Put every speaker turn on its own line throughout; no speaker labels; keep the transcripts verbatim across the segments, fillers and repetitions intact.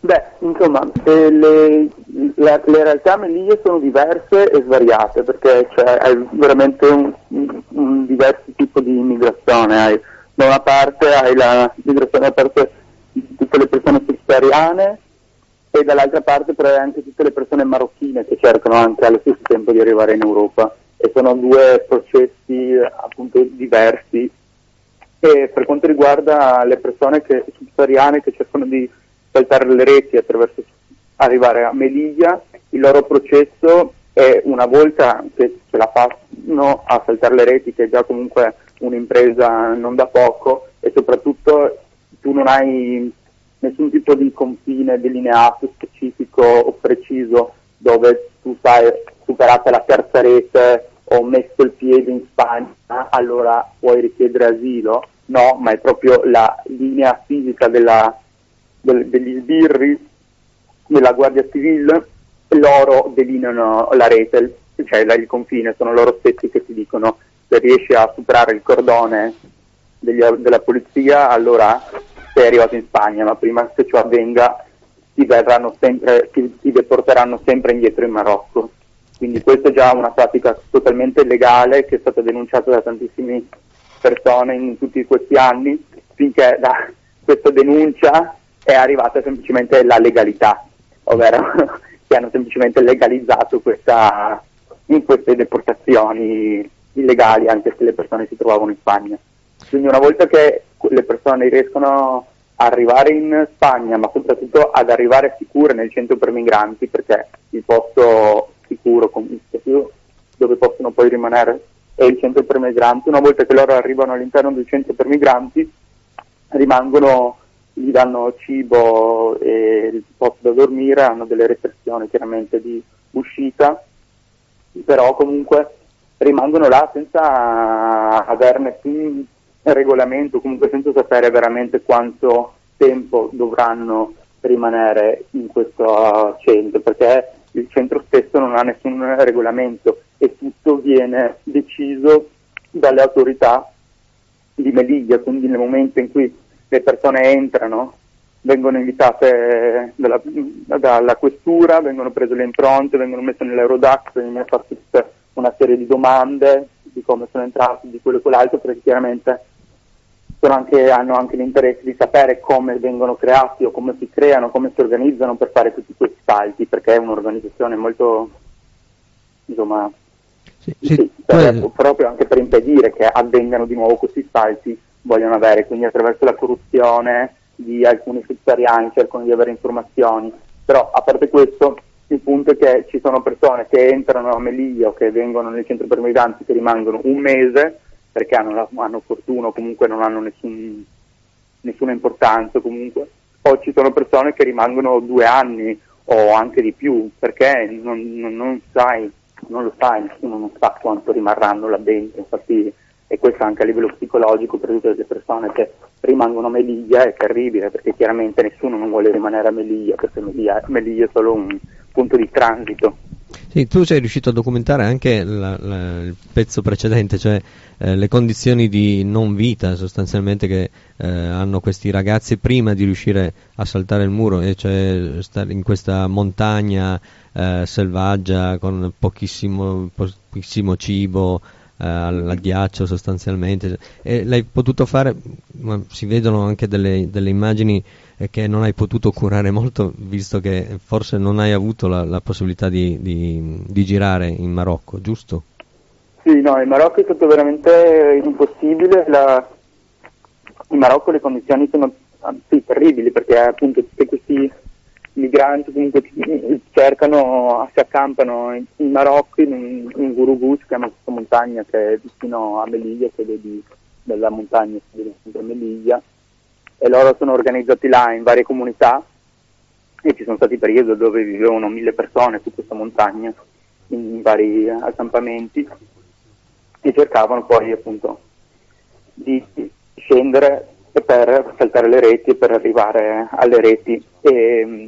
Beh, insomma, eh, le, la- le realtà meliglie sono diverse e svariate, perché cioè, hai veramente un, un, un diverso tipo di immigrazione. Hai, da una parte hai la migrazione da parte di tutte le persone subsahariane e dall'altra parte però hai anche tutte le persone marocchine che cercano anche allo stesso tempo di arrivare in Europa, e sono due processi eh, appunto diversi. E per quanto riguarda le persone che, subsahariane che cercano di saltare le reti attraverso arrivare a Meliglia, il loro processo è, una volta che ce la fanno a saltare le reti, che è già comunque un'impresa non da poco, e soprattutto tu non hai nessun tipo di confine delineato, specifico o preciso, dove tu sai, superata la terza rete o messo il piede in Spagna, allora puoi richiedere asilo. No, ma è proprio la linea fisica della, del, degli sbirri, della Guardia Civile, loro delineano la rete, cioè il confine, sono loro stessi che ti dicono: se riesci a superare il cordone degli, della polizia, allora sei arrivato in Spagna, ma prima che ciò avvenga ti verranno sempre, ti, ti deporteranno sempre indietro in Marocco. Quindi questa è già una pratica totalmente legale che è stata denunciata da tantissimi persone in tutti questi anni, finché da questa denuncia è arrivata semplicemente la legalità, ovvero che hanno semplicemente legalizzato questa, in queste deportazioni illegali, anche se le persone si trovavano in Spagna. Quindi una volta che le persone riescono a arrivare in Spagna, ma soprattutto ad arrivare sicure nel centro per migranti, perché il posto sicuro dove possono poi rimanere è il centro per migranti, una volta che loro arrivano all'interno del centro per migranti rimangono, gli danno cibo e il posto da dormire, hanno delle restrizioni chiaramente di uscita, però comunque rimangono là senza avere nessun regolamento, comunque senza sapere veramente quanto tempo dovranno rimanere in questo centro, perché il centro stesso non ha nessun regolamento e tutto viene deciso dalle autorità di Meliglia. Quindi nel momento in cui le persone entrano, vengono invitate dalla, dalla questura, vengono prese le impronte, vengono messe nell'Eurodac, vengono fatte tutta una serie di domande di come sono entrati, di quello e quell'altro, perché chiaramente sono anche, hanno anche l'interesse di sapere come vengono creati o come si creano, come si organizzano per fare tutti questi salti, perché è un'organizzazione molto, insomma,
sì, sì,
sì, per,
poi...
proprio anche per impedire che avvengano di nuovo questi salti, vogliono avere, quindi attraverso la corruzione di alcuni subsahariani cercano di avere informazioni. Però a parte questo, il punto è che ci sono persone che entrano a Melilla o che vengono nel centro per migranti che rimangono un mese perché hanno, la, hanno fortuna o comunque non hanno nessun, nessuna importanza comunque, o ci sono persone che rimangono due anni o anche di più, perché non, non, non sai, non lo sai, nessuno non sa quanto rimarranno là dentro. Infatti, e questo anche a livello psicologico per tutte le persone che rimangono a Melilla è terribile, perché chiaramente nessuno non vuole rimanere a Melilla, perché Melilla, Melilla è solo un punto di transito.
Sì, tu sei riuscito a documentare anche la, la, il pezzo precedente, cioè eh, le condizioni di non vita sostanzialmente che eh, hanno questi ragazzi prima di riuscire a saltare il muro, e cioè stare in questa montagna eh, selvaggia con pochissimo, pochissimo cibo, eh, al ghiaccio sostanzialmente. E l'hai potuto fare, ma si vedono anche delle, delle immagini che non hai potuto curare molto, visto che forse non hai avuto la, la possibilità di, di, di girare in Marocco, giusto?
Sì, no, in Marocco è stato veramente impossibile. La... In Marocco le condizioni sono sì, terribili, perché appunto tutti questi migranti comunque cercano, si accampano in, in Marocco, in, in Gurugù, si chiama questa montagna che è vicino a Melilla, che vedi dalla montagna che vedi sempre a Melilla, e loro sono organizzati là in varie comunità, e ci sono stati periodi dove vivevano mille persone su questa montagna in vari accampamenti, e cercavano poi appunto di scendere per saltare le reti e per arrivare alle reti. E,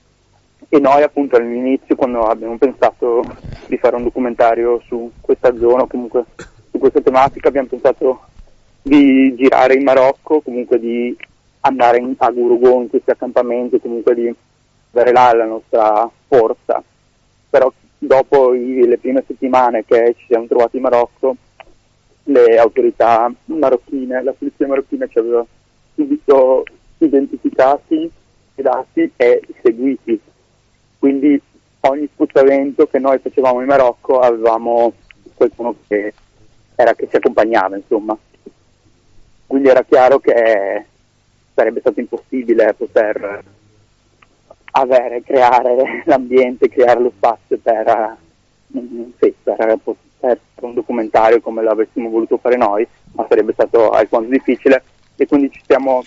e noi appunto all'inizio, quando abbiamo pensato di fare un documentario su questa zona, comunque su questa tematica, abbiamo pensato di girare in Marocco, comunque di andare in, a Gurugò, in questi accampamenti, comunque di avere là la nostra forza, però dopo i, le prime settimane che ci siamo trovati in Marocco, le autorità marocchine, la polizia marocchina ci aveva subito identificati, dati e seguiti, quindi ogni spostamento che noi facevamo in Marocco avevamo qualcuno che era che ci accompagnava, insomma, quindi era chiaro che sarebbe stato impossibile poter avere, creare l'ambiente, creare lo spazio per, mm, sì, per, per un documentario come l'avessimo voluto fare noi, ma sarebbe stato alquanto difficile, e quindi ci siamo,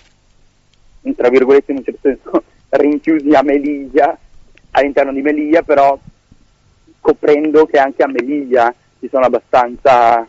tra virgolette, in un certo senso rinchiusi a Melilla, all'interno di Melilla, però scoprendo che anche a Melilla ci sono abbastanza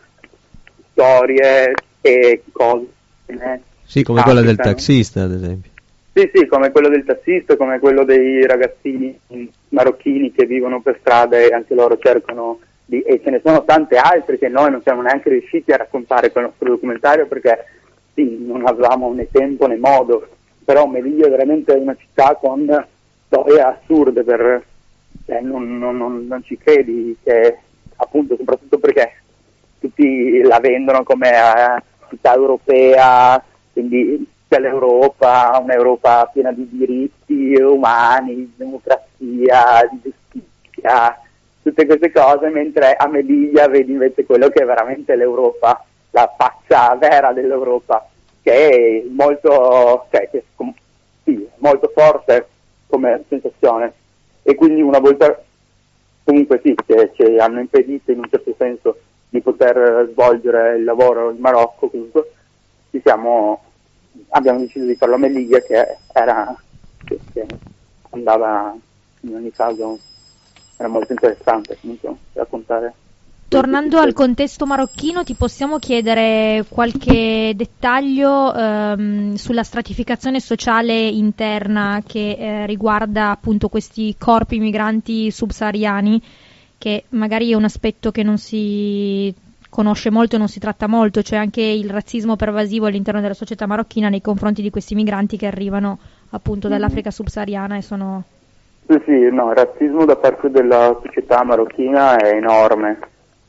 storie e cose.
Sì, come quella del taxista, ad esempio.
Sì, sì, come quello del tassista, come quello dei ragazzini marocchini che vivono per strada e anche loro cercano di... e ce ne sono tante altre che noi non siamo neanche riusciti a raccontare con il nostro documentario perché sì, non avevamo né tempo né modo, però Melilla è veramente una città con storie assurde, per, cioè, non, non, non, non ci credi, che appunto soprattutto perché tutti la vendono come uh, città europea, quindi c'è l'Europa, un'Europa piena di diritti umani, di democrazia, di giustizia, tutte queste cose, mentre a Melilla vedi invece quello che è veramente l'Europa, la faccia vera dell'Europa, che è molto, cioè, che è, sì, molto forte come sensazione, e quindi una volta comunque sì, che ci hanno impedito in un certo senso di poter svolgere il lavoro in Marocco, comunque ci siamo, abbiamo deciso di farlo a Melilla, che era, che, che andava in ogni caso, era molto interessante comunque raccontare.
Tornando al contesto marocchino, ti possiamo chiedere qualche dettaglio ehm, sulla stratificazione sociale interna che eh, riguarda appunto questi corpi migranti subsahariani, che magari è un aspetto che non si conosce molto e non si tratta molto, cioè anche il razzismo pervasivo all'interno della società marocchina nei confronti di questi migranti che arrivano appunto dall'Africa subsahariana e sono...
Sì, sì, no, il razzismo da parte della società marocchina è enorme.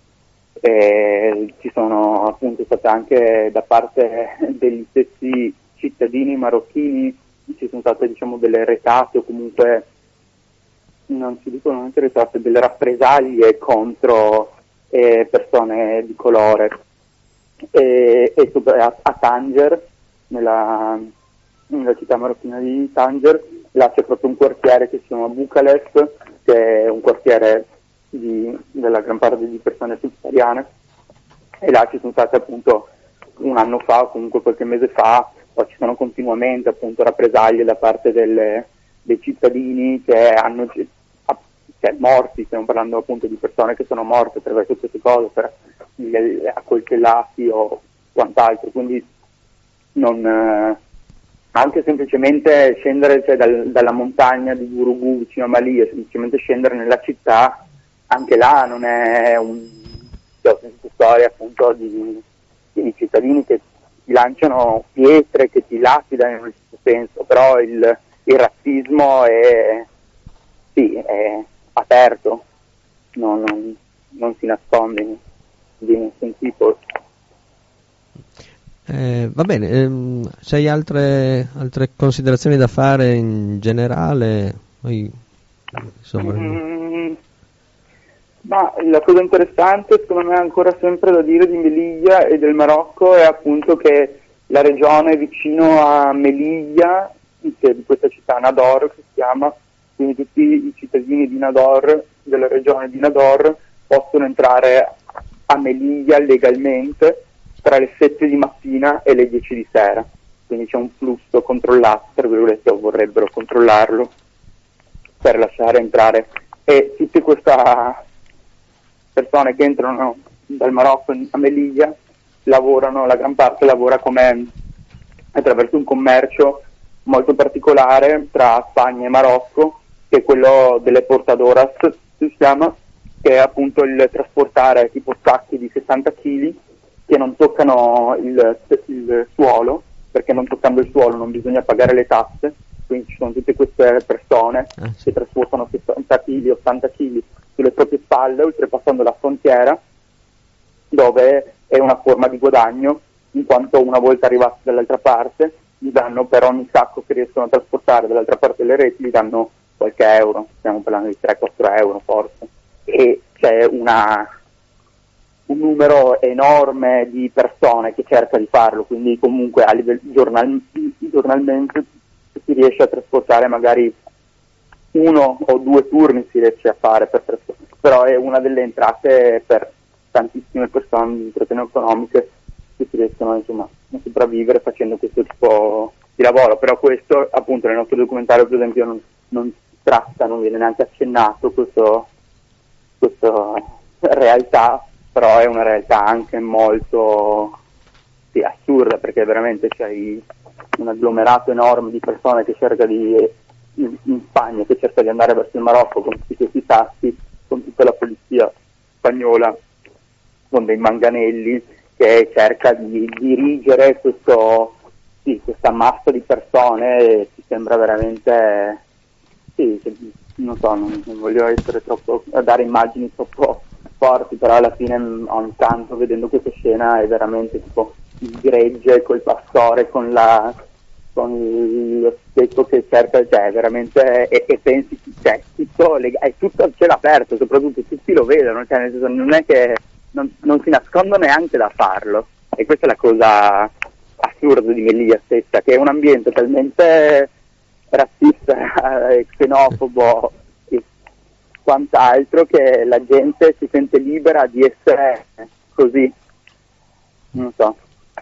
E ci sono appunto state anche da parte degli stessi cittadini marocchini, ci sono state diciamo delle retate o comunque non si dicono neanche retate, delle rappresaglie contro eh, persone di colore, e, e a, a Tanger, nella, nella città marocchina di Tanger, là c'è proprio un quartiere che si chiama Bucalest, che è un quartiere Di, della gran parte di persone subsahariane, e là ci sono state appunto un anno fa o comunque qualche mese fa, o ci sono continuamente appunto rappresaglie da parte delle, dei cittadini che hanno cioè, morti, stiamo parlando appunto di persone che sono morte attraverso queste cose, per gli accoltellati o quant'altro, quindi non eh, anche semplicemente scendere, cioè, dal, dalla montagna di Gurugù vicino a Malì, e semplicemente scendere nella città, anche là non è un cioè, storia appunto di, di cittadini che ti lanciano pietre, che ti lapidano in un certo senso, però il, il razzismo è, sì, è aperto, non, non, non si nasconde di nessun tipo.
Eh, va bene, ehm, se hai altre, altre considerazioni da fare in generale? Poi, insomma,
mm, ma la cosa interessante secondo me ancora sempre da dire di Melilla e del Marocco è appunto che la regione vicino a Melilla, che di questa città Nador che si chiama, quindi tutti i cittadini di Nador, della regione di Nador, possono entrare a Melilla legalmente tra le sette di mattina e le dieci di sera, quindi c'è un flusso controllato, tra virgolette, o vorrebbero controllarlo per lasciare entrare, e tutte queste persone che entrano dal Marocco a Melilla lavorano, la gran parte lavora come attraverso un commercio molto particolare tra Spagna e Marocco, che è quello delle portadoras, si chiama, che è appunto il trasportare tipo sacchi di sessanta chili che non toccano il, il suolo, perché non toccando il suolo non bisogna pagare le tasse, quindi ci sono tutte queste persone
ah, sì.
che trasportano sessanta chili, ottanta chili sulle proprie spalle, oltrepassando la frontiera, dove è una forma di guadagno, in quanto una volta arrivati dall'altra parte gli danno, per ogni sacco che riescono a trasportare dall'altra parte delle reti, gli danno qualche euro, stiamo parlando di tre quattro euro forse, e c'è una, un numero enorme di persone che cerca di farlo, quindi comunque a livello giornal, giornalmente si riesce a trasportare magari uno o due turni si riesce a fare per trasportare, però è una delle entrate per tantissime persone di situazioni economiche che si riescono insomma a sopravvivere facendo questo tipo di lavoro. Però questo appunto nel nostro documentario per esempio non, non si tratta, non viene neanche accennato questo, questa realtà, però è una realtà anche molto sì, assurda, perché veramente c'è un agglomerato enorme di persone che cerca di in, in Spagna, che cerca di andare verso il Marocco con tutti questi tassi, con tutta la polizia spagnola con dei manganelli che cerca di dirigere questo, sì, questa massa di persone, e ci sembra veramente, sì, non so, non, non voglio essere troppo, dare immagini troppo forti, però alla fine ogni tanto vedendo questa scena è veramente tipo il gregge col pastore, con la con lo stecco che cerca, cioè veramente, e, e pensi, cioè, tutto, è tutto a cielo aperto, soprattutto tutti lo vedono, cioè nel senso non è che Non, non si nascondono neanche da farlo, e questa è la cosa assurda di Melilla stessa, che è un ambiente talmente razzista e xenofobo e quant'altro che la gente si sente libera di essere così, non so.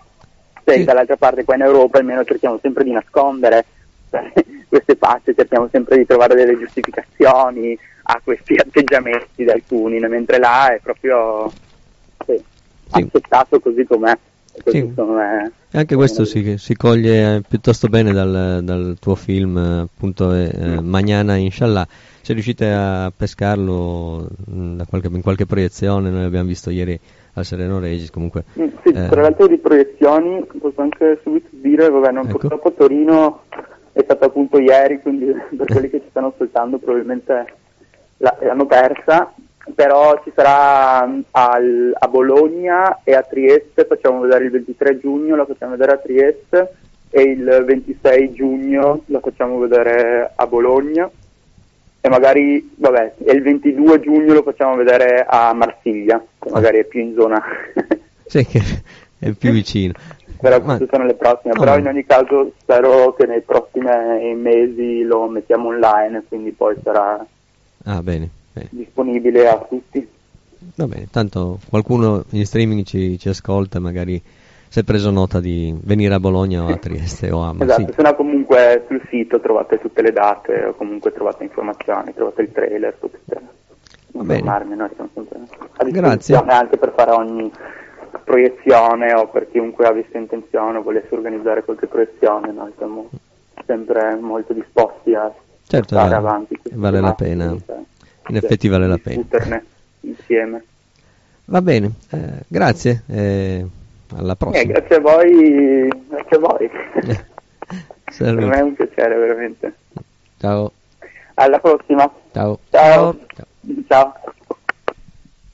Se sì. Dall'altra parte qua in Europa almeno cerchiamo sempre di nascondere queste facce, cerchiamo sempre di trovare delle giustificazioni a questi atteggiamenti di alcuni, mentre là è proprio sì, sì. accettato così com'è. Così
sì.
com'è.
Anche questo si, si coglie piuttosto bene dal, dal tuo film, appunto, eh, mm. Mañana Inshallah. Se riuscite a pescarlo da qualche, in qualche proiezione, noi l'abbiamo visto ieri al Sereno Regis, comunque.
Mm, sì,
eh.
tra l'altro di proiezioni posso anche subito dire, vabbè, non, ecco. Purtroppo Torino è stato appunto ieri, quindi per quelli che ci stanno ascoltando probabilmente l'hanno persa, però ci sarà al, a Bologna e a Trieste, facciamo vedere il ventitré giugno, la facciamo vedere a Trieste, e il ventisei giugno la facciamo vedere a Bologna, e magari, vabbè, e il ventidue giugno lo facciamo vedere a Marsiglia, che magari è più in zona.
Sì, che è più vicino.
Però queste Ma... sono le prossime, no, però no. In ogni caso spero che nei prossimi mesi lo mettiamo online, quindi poi sarà
ah, bene, bene.
disponibile a tutti.
Va bene, tanto qualcuno in streaming ci, ci ascolta, magari si è preso nota di venire a Bologna o a Trieste o a Marsiglia.
Esatto, se no comunque sul sito trovate tutte le date, o comunque trovate informazioni, trovate il trailer, potete informarmi, noi siamo sempre a disposizione. Grazie. Anche per fare ogni proiezione, o per chiunque avesse intenzione o volesse organizzare qualche proiezione, noi siamo sempre molto disposti a
certo,
portare
vale,
avanti.
Vale la pena, cioè, in effetti vale la pena.
Discuterne insieme.
Va bene, eh, grazie, eh, alla prossima.
Eh, grazie a voi, grazie a voi.
Per
me è un piacere veramente.
Ciao.
Alla prossima.
Ciao.
Ciao. Ciao. Ciao.